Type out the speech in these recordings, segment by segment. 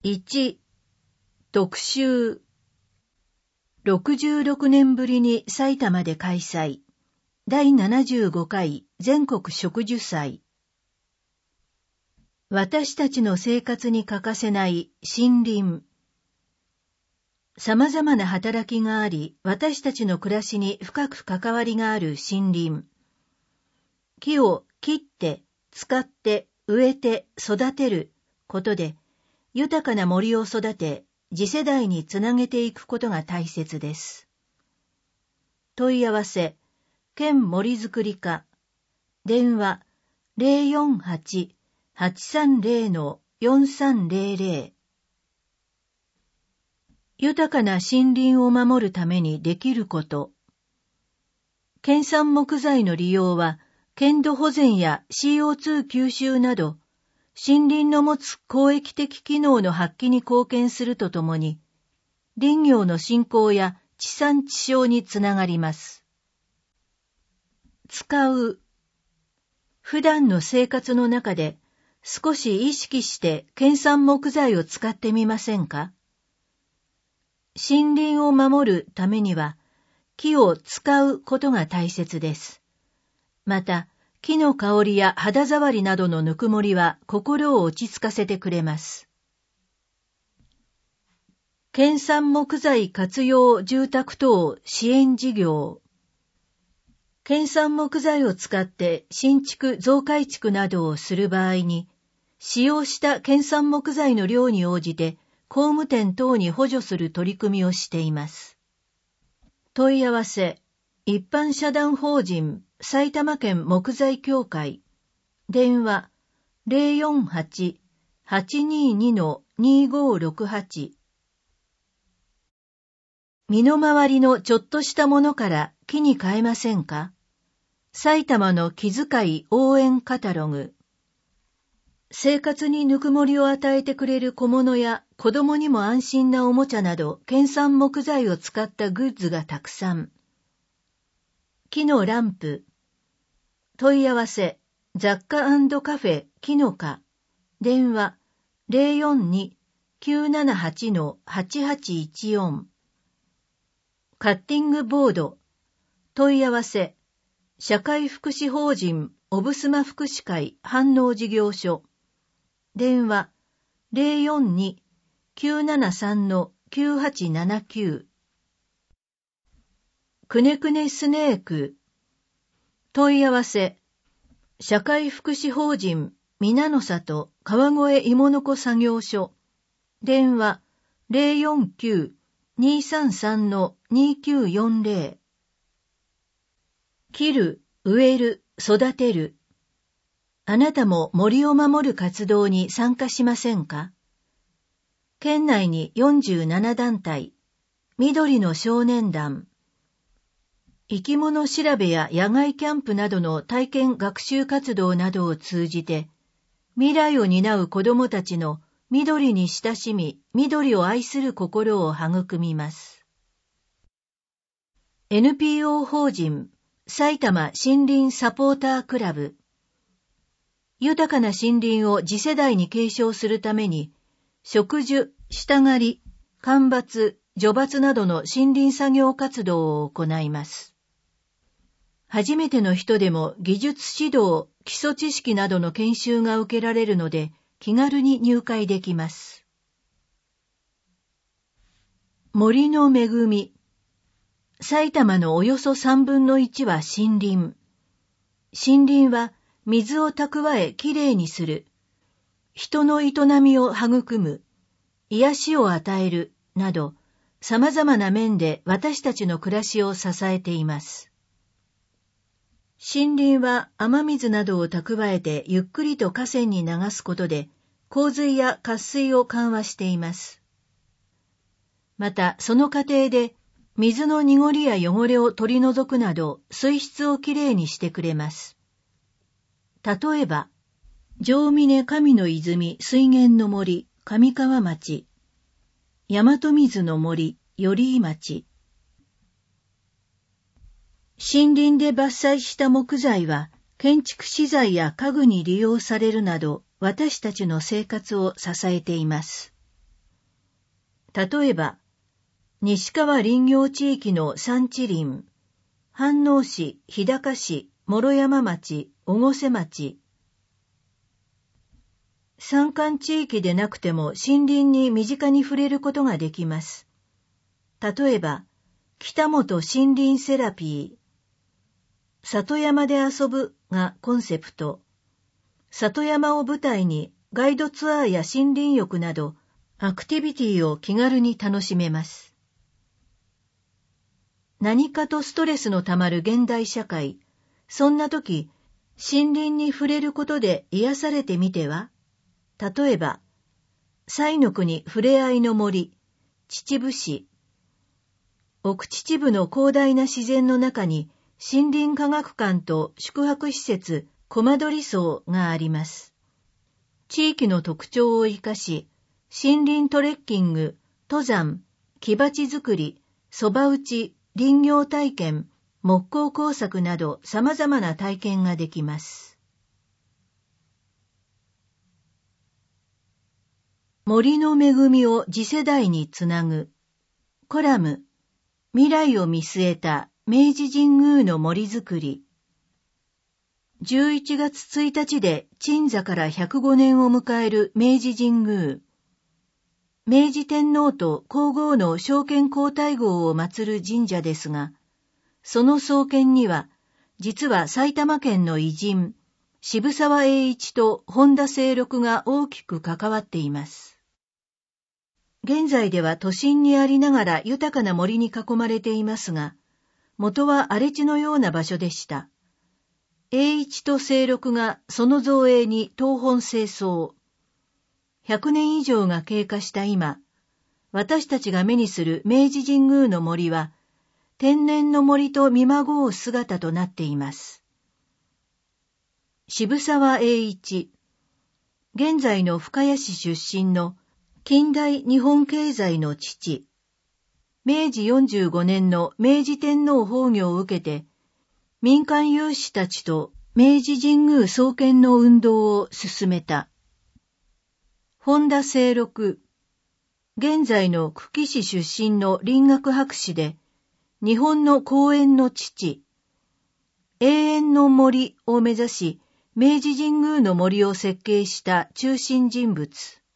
1、特集。66年ぶりに埼玉で開催。第75回全国植樹祭。私たちの生活に欠かせない森林。様々な働きがあり、私たちの暮らしに深く関わりがある森林。木を切って、使って、植えて、育てることで、豊かな森を育て、次世代につなげていくことが大切です。問い合わせ、県森づくり課、電話 048-830-4300。豊かな森林を守るためにできること。県産木材の利用は、県土保全や CO2 吸収など、森林の持つ公益的機能の発揮に貢献するとともに、林業の振興や地産地消につながります。使う。普段の生活の中で少し意識して県産木材を使ってみませんか？森林を守るためには、木を使うことが大切です。また、木の香りや肌触りなどのぬくもりは心を落ち着かせてくれます。県産木材活用住宅等支援事業。県産木材を使って新築増改築などをする場合に、使用した県産木材の量に応じて工務店等に補助する取り組みをしています。問い合わせ、一般社団法人埼玉県木材協会、電話 048-822-2568。身の回りのちょっとしたものから木に変えませんか？埼玉の気遣い応援カタログ。生活にぬくもりを与えてくれる小物や子供にも安心なおもちゃなど県産木材を使ったグッズがたくさん。木のランプ。問い合わせ、雑貨&カフェ木の課。電話 042-978-8814。カッティングボード。問い合わせ、社会福祉法人オブスマ福祉会飯能事業所。電話 042-973-9879。くねくねスネーク。問い合わせ、社会福祉法人皆の里川越芋の子作業所。電話 049-233-2940。切る、植える、育てる。あなたも森を守る活動に参加しませんか？県内に47団体、緑の少年団、生き物調べや野外キャンプなどの体験学習活動などを通じて、未来を担う子どもたちの緑に親しみ、緑を愛する心を育みます。NPO 法人埼玉森林サポータークラブ。豊かな森林を次世代に継承するために、植樹、下刈り、間伐、除伐などの森林作業活動を行います。初めての人でも技術指導、基礎知識などの研修が受けられるので、気軽に入会できます。森の恵み。埼玉のおよそ3分の1は森林。森林は水を蓄えきれいにする。人の営みを育む。癒しを与える。など、様々な面で私たちの暮らしを支えています。森林は雨水などを蓄えてゆっくりと河川に流すことで、洪水や渇水を緩和しています。また、その過程で、水の濁りや汚れを取り除くなど、水質をきれいにしてくれます。例えば、城峰神の泉水源の森、上川町、大和水の森、寄居町。森林で伐採した木材は、建築資材や家具に利用されるなど、私たちの生活を支えています。 例えば、西川林業地域の山地林、飯能市、日高市、諸山町、越生町。山間地域でなくても森林に身近に触れることができます。例えば、北本森林セラピー、里山で遊ぶがコンセプト。里山を舞台にガイドツアーや森林浴などアクティビティを気軽に楽しめます。何かとストレスのたまる現代社会、そんな時、森林に触れることで癒されてみては？例えば、彩の国ふれあいの森、秩父市。奥秩父の広大な自然の中に森林科学館と宿泊施設コマドリ荘があります。地域の特徴を生かし、森林トレッキング、登山、木鉢作り、蕎麦打ち、林業体験、木工工作など様々な体験ができます。森の恵みを次世代につなぐ。コラム、未来を見据えた明治神宮の森づくり。11月1日で鎮座から105年を迎える明治神宮。明治天皇と皇后の昭憲皇太后を祀る神社ですが、その創建には、実は埼玉県の偉人、渋沢栄一と本田清六が大きく関わっています。現在では都心にありながら豊かな森に囲まれていますが、元は荒れ地のような場所でした。栄一と清六がその造営に東奔西走。100年以上が経過した今、私たちが目にする明治神宮の森は、天然の森と見まごう姿となっています。渋沢栄一、現在の深谷市出身の近代日本経済の父、明治45年の明治天皇崩御を受けて、民間有志たちと明治神宮創建の運動を進めた。本田清六、現在の久喜市出身の林学博士で、日本の公園の父、永遠の森を目指し、明治神宮の森を設計した中心人物。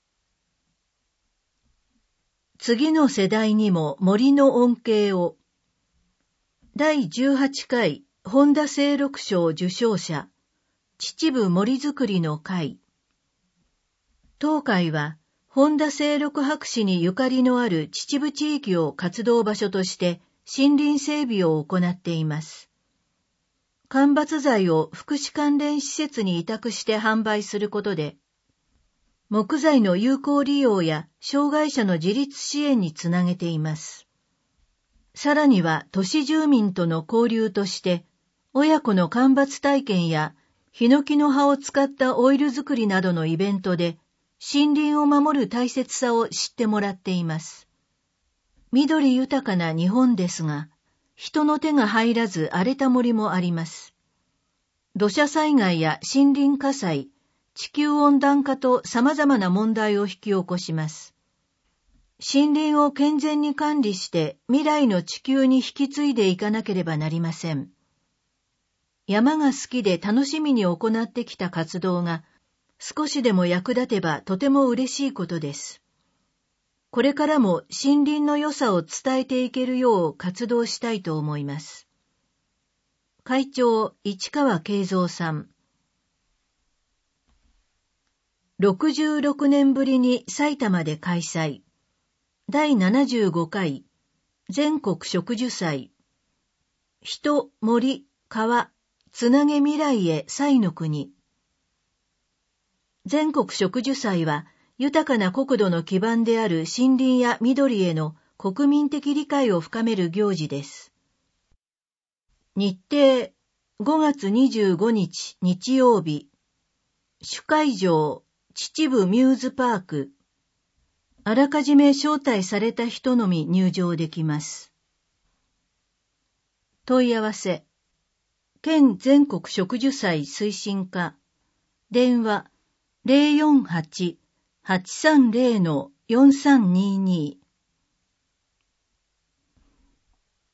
次の世代にも森の恩恵を。第18回本田清六賞受賞者、秩父森づくりの会。当会は、本田清六博士にゆかりのある秩父地域を活動場所として森林整備を行っています。間伐材を福祉関連施設に委託して販売することで、木材の有効利用や障害者の自立支援につなげています。さらには都市住民との交流として、親子の間伐体験やヒノキの葉を使ったオイル作りなどのイベントで、森林を守る大切さを知ってもらっています。緑豊かな日本ですが、人の手が入らず荒れた森もあります。土砂災害や森林火災、地球温暖化と様々な問題を引き起こします。森林を健全に管理して未来の地球に引き継いでいかなければなりません。山が好きで楽しみに行ってきた活動が少しでも役立てばとても嬉しいことです。これからも森林の良さを伝えていけるよう活動したいと思います。会長市川慶三さん。66年ぶりに埼玉で開催。第75回全国植樹祭。人、森、川、つなげ未来へ彩の国。全国植樹祭は豊かな国土の基盤である森林や緑への国民的理解を深める行事です。日程5月25日日曜日。主会場秩父ミューズパーク。あらかじめ招待された人のみ入場できます。問い合わせ。県全国植樹祭推進課。電話048-830-4322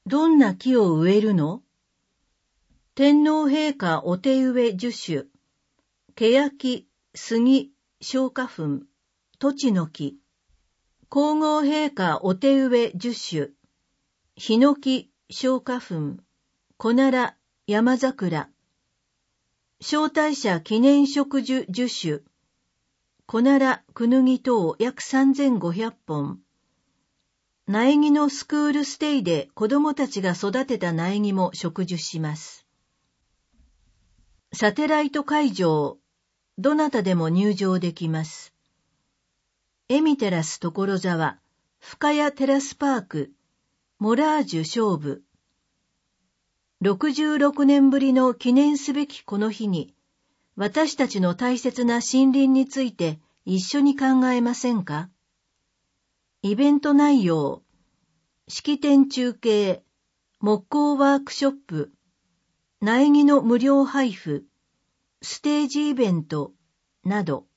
どんな木を植えるの？天皇陛下お手植え樹種、欅、杉、松花粉、トチノキ。皇后陛下お手植え樹種、ヒノキ、松花粉、コナラ、山桜。招待者記念植樹樹種、コナラ、クヌギ等約3500本。苗木のスクールステイで子供たちが育てた苗木も植樹します。サテライト会場、どなたでも入場できます。エミテラス所沢、深谷テラスパーク、モラージュ勝負。66年ぶりの記念すべきこの日に、私たちの大切な森林について一緒に考えませんか？イベント内容、式典中継、木工ワークショップ、苗木の無料配布、ステージイベント、など。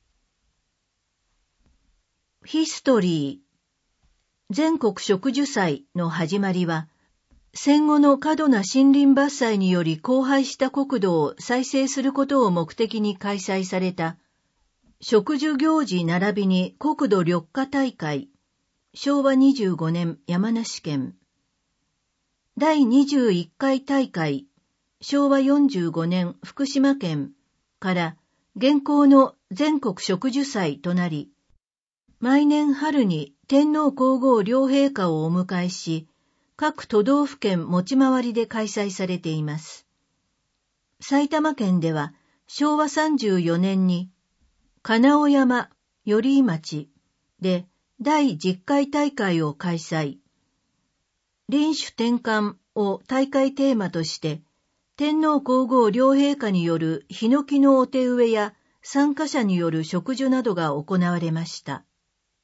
ヒストリー。全国植樹祭の始まりは、戦後の過度な森林伐採により荒廃した国土を再生することを目的に開催された、植樹行事並びに国土緑化大会、昭和25年山梨県。第21回大会、昭和45年福島県から現行の全国植樹祭となり、毎年春に天皇皇后両陛下をお迎えし、各都道府県持ち回りで開催されています。埼玉県では昭和34年に、金尾山、寄居町で第10回大会を開催。林種転換を大会テーマとして、天皇皇后両陛下によるヒノキのお手植えや参加者による植樹などが行われました。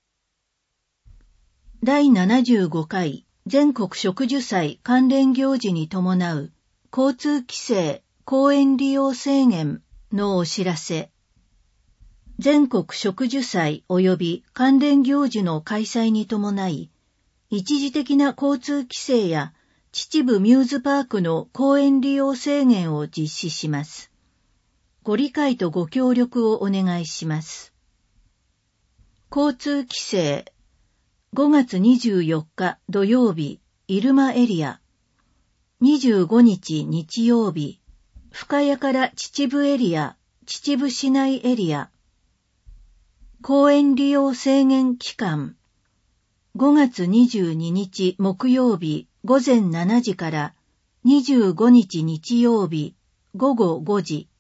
第75回全国植樹祭関連行事に伴う交通規制・公園利用制限のお知らせ。全国植樹祭及び関連行事の開催に伴い、一時的な交通規制や秩父ミューズパークの公園利用制限を実施します。ご理解とご協力をお願いします。交通規制。5月24日土曜日、入間エリア。25日日曜日、深谷から秩父エリア、秩父市内エリア。公園利用制限期間。5月22日木曜日午前7時から25日日曜日午後5時。